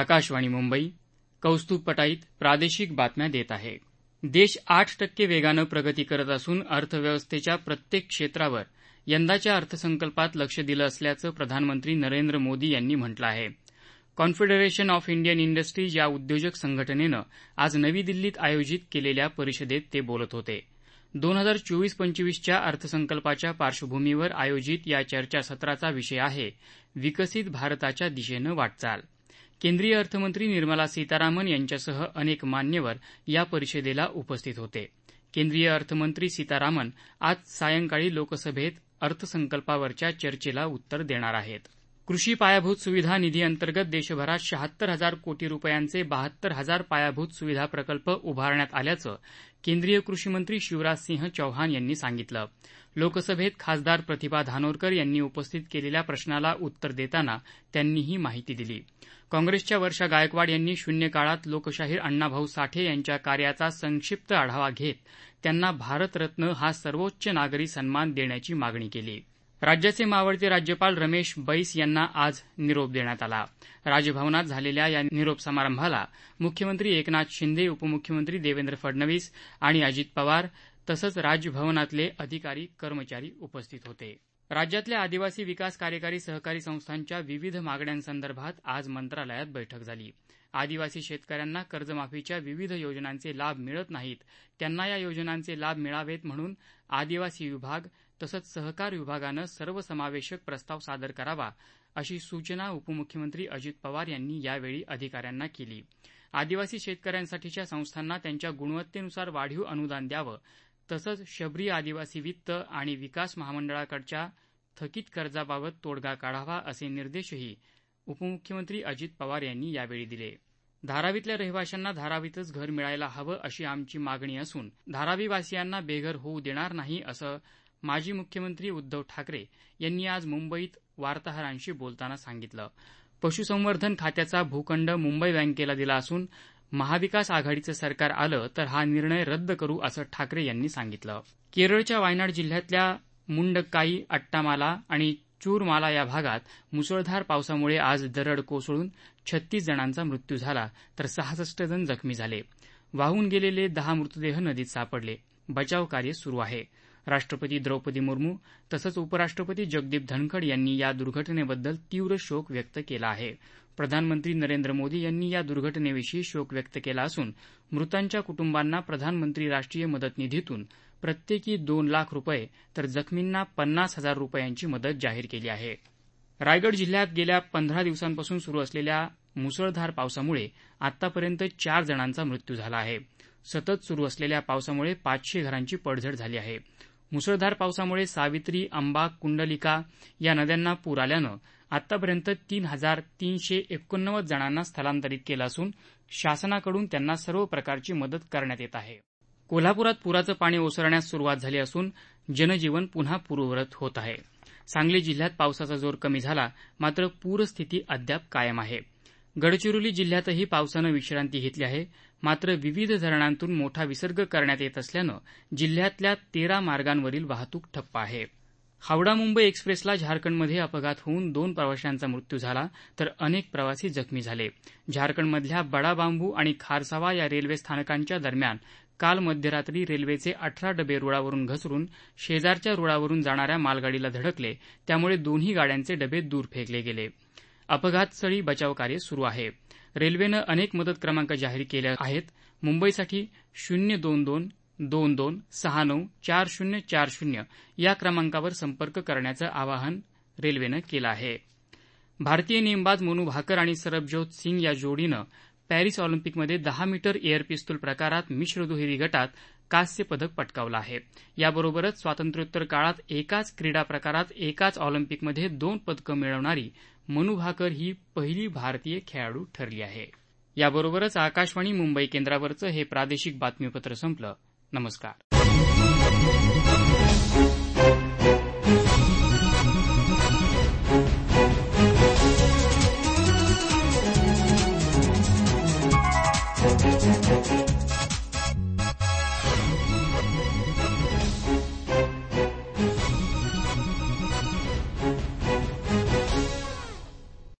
आकाशवाणी मुंबई. कौस्तुभ पटाईत प्रादेशिक बातम्या देत आहे. देश 8% वेगानं प्रगती करत असून अर्थव्यवस्थेच्या प्रत्येक क्षेत्रावर यंदाच्या अर्थसंकल्पात लक्ष दिलं असल्याचं प्रधानमंत्री नरेंद्र मोदी यांनी म्हटलं आहे. कॉन्फेडरेशन ऑफ इंडियन इंडस्ट्रीज या उद्योजक संघटनेनं आज नवी दिल्लीत आयोजित केलेल्या परिषदेत ते बोलत होते. 2024-25च्या अर्थसंकल्पाच्या पार्श्वभूमीवर आयोजित या चर्चासत्राचा विषय आहे विकसित भारताच्या दिशेनं वाटचाल. केंद्रीय अर्थमंत्री निर्मला सीतारामन यांच्यासह अनेक मान्यवर या परिषदेला उपस्थित होते. केंद्रीय अर्थमंत्री सीतारामन आज सायंकाळी लोकसभेत अर्थसंकल्पावरच्या चर्चेला उत्तर देणार आहेत. कृषी पायाभूत सुविधा निधी अंतर्गत देशभरात 76,000 कोटी रुपयांचे 72,000 पायाभूत सुविधा प्रकल्प उभारण्यात आल्याचं केंद्रीय कृषीमंत्री शिवराज सिंह चौहान यांनी सांगितलं. लोकसभेत खासदार प्रतिभा धानोरकर यांनी उपस्थित केलेल्या प्रश्नाला उत्तर देताना त्यांनी ही माहिती दिली. काँग्रेसच्या वर्षा गायकवाड यांनी शून्य काळात लोकशाहीर अण्णाभाऊ साठे यांच्या कार्याचा संक्षिप्त आढावा घेत त्यांना भारतरत्न हा सर्वोच्च नागरी सन्मान देण्याची मागणी केली. राज्याचे मावळते राज्यपाल रमेश बैस यांना आज निरोप देण्यात आला. राजभवनात झालेल्या या निरोप समारंभाला मुख्यमंत्री एकनाथ शिंदे, उपमुख्यमंत्री देवेंद्र फडणवीस आणि अजित पवार तसंच राजभवनातले अधिकारी कर्मचारी उपस्थित होते. राज्यातल्या आदिवासी विकास कार्यकारी सहकारी संस्थांच्या विविध मागण्यांसंदर्भात आज मंत्रालयात बैठक झाली. आदिवासी शेतकऱ्यांना कर्जमाफीच्या विविध योजनांचे लाभ मिळत नाहीत, त्यांना या योजनांचे लाभ मिळावेत म्हणून आदिवासी विभाग तसंच सहकार विभागानं सर्वसमावेशक प्रस्ताव सादर करावा अशी सूचना उपमुख्यमंत्री अजित पवार यांनी यावेळी अधिकाऱ्यांना केली. आदिवासी शेतकऱ्यांसाठीच्या संस्थांना त्यांच्या गुणवत्तेनुसार वाढीव अनुदान द्यावं तसंच शबरी आदिवासी वित्त आणि विकास महामंडळाकडच्या थकीत कर्जाबाबत तोडगा काढावा असे निर्देशही उपमुख्यमंत्री अजित पवार यांनी यावेळी दिले. धारावीतल्या रहिवाशांना धारावीतच घर मिळायला हवं अशी आमची मागणी असून धारावीवासियांना बेघर होऊ देणार नाही असं माजी मुख्यमंत्री उद्धव ठाकरे यांनी आज मुंबईत वार्ताहरांशी बोलताना सांगितलं. पशुसंवर्धन खात्याचा भूखंड मुंबई बँकेला दिला असून महाविकास आघाडीचं सरकार आलं तर हा निर्णय रद्द करू असं ठाकरे यांनी सांगितलं. केरळच्या वायनाड जिल्ह्यातल्या मुंडकाई, अट्टामाला आणि चूरमाला या भागात मुसळधार पावसामुळे आज दरड कोसळून 36 जणांचा मृत्यू झाला तर 66 जण जखमी झाले. वाहून गेलेले 10 मृतदेह नदीत सापडले. बचावकार्य सुरू आहे. राष्ट्रपती द्रौपदी मुर्मू तसंच उपराष्ट्रपती जगदीप धनखड यांनी या दुर्घटनेबद्दल तीव्र शोक व्यक्त केला आहे. प्रधानमंत्री नरेंद्र मोदी यांनी या दुर्घटनेविषयी शोक व्यक्त केला असून मृतांच्या कुटुंबांना प्रधानमंत्री राष्ट्रीय मदत निधीतून प्रत्येकी 2 लाख रुपये तर जखमींना 50,000 रुपयांची मदत जाहीर केली आहे. रायगड जिल्ह्यात गेल्या 15 दिवसांपासून सुरू असलेल्या मुसळधार पावसामुळे आतापर्यंत 4 जणांचा मृत्यू झाला आहे. सतत सुरू असलेल्या पावसामुळे 500 घरांची पडझड झाली आहे. मुसळधार पावसामुळे सावित्री, अंबा, कुंडलिका या नद्यांना पूर आल्यानं आतापर्यंत 3,389 जणांना स्थलांतरित केलं असून शासनाकडून त्यांना सर्व प्रकारची मदत करण्यात येत आहे. कोल्हापुरात पुराचं पाणी ओसरण्यास सुरुवात झाली असून जनजीवन पुन्हा पूर्ववत होत आहे. सांगली जिल्ह्यात पावसाचा जोर कमी झाला मात्र पूरस्थिती अद्याप कायम आहे. गडचिरोली जिल्ह्यातही पावसानं विश्रांती घेतली आहे. मात्र विविध धरणांतून मोठा विसर्ग करण्यात येत असल्यानं जिल्ह्यातल्या 13 मार्गांवरील वाहतूक ठप्प आहे. हावडा मुंबई एक्सप्रेसला झारखंडमध्ये अपघात होऊन 2 प्रवाशांचा मृत्यू झाला तर अनेक प्रवासी जखमी झाले. झारखंडमधल्या बडा बांबू आणि खारसावा या रेल्वे स्थानकांच्या दरम्यान काल मध्यरात्री रेल्वेचे 18 डबे रुळावरून घसरून शेजारच्या रुळावरून जाणाऱ्या मालगाडीला धडकले. त्यामुळे दोन्ही गाड्यांचे डबे दूर फेकले गेले. अपघातस्थळी बचावकार्य सुरू आहे. रेल्वेनं अनेक मदत क्रमांक जाहीर केले आहेत. मुंबईसाठी 022-2269-4040 या क्रमांकावर संपर्क करण्याचं आवाहन रेल्वेनं केलं आहे. भारतीय नेमबाज मनू भाकर आणि सरबजोत सिंग या जोडीनं पॅरिस ऑलिम्पिकमध्ये 10 मीटर एअर पिस्तूल प्रकारात मिश्र दुहेरी गटात कांस्य पदक पटकावलं आहे. याबरोबरच स्वातंत्र्योत्तर काळात एकाच क्रीडा प्रकारात एकाच ऑलिम्पिकमध्ये 2 पदकं मिळवणारी मनू भाकर ही पहिली भारतीय खेळाडू ठरली आहे. याबरोबरच आकाशवाणी मुंबई केंद्रावरचं हे प्रादेशिक बातमीपत्र संपलं. नमस्कार.